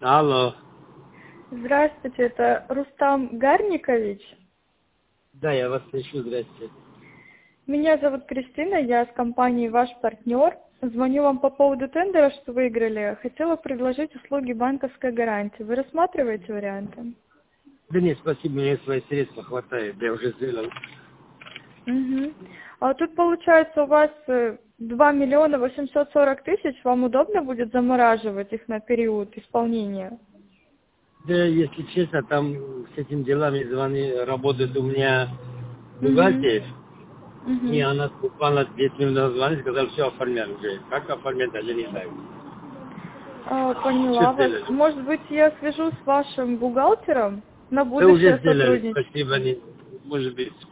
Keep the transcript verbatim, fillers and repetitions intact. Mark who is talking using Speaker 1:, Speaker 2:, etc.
Speaker 1: Алло.
Speaker 2: Здравствуйте, это Рустам Гарникович.
Speaker 1: Да, я вас слышу, здрасте.
Speaker 2: Меня зовут Кристина, я с компании «Ваш партнер». Звоню вам по поводу тендера, что выиграли. Хотела предложить услуги банковской гарантии. Вы рассматриваете варианты?
Speaker 1: Да нет, спасибо, мне свои средства хватает, я уже сделал.
Speaker 2: Угу. А тут получается у вас э, два миллиона восемьсот сорок тысяч. Вам удобно будет замораживать их на период исполнения?
Speaker 1: Да, если честно, там с этим делами звони, работает у меня
Speaker 2: Угу.
Speaker 1: бухгалтер, и
Speaker 2: Угу.
Speaker 1: она буквально десять минут назад звонит, сказала, все оформляем уже. Как оформлять, даже не знаю.
Speaker 2: А,
Speaker 1: Что
Speaker 2: поняла вас.
Speaker 1: сделали?
Speaker 2: Может быть, я свяжусь с вашим бухгалтером на
Speaker 1: Да уже
Speaker 2: будущее
Speaker 1: сделали,
Speaker 2: сотрудничество?
Speaker 1: спасибо, не, может быть,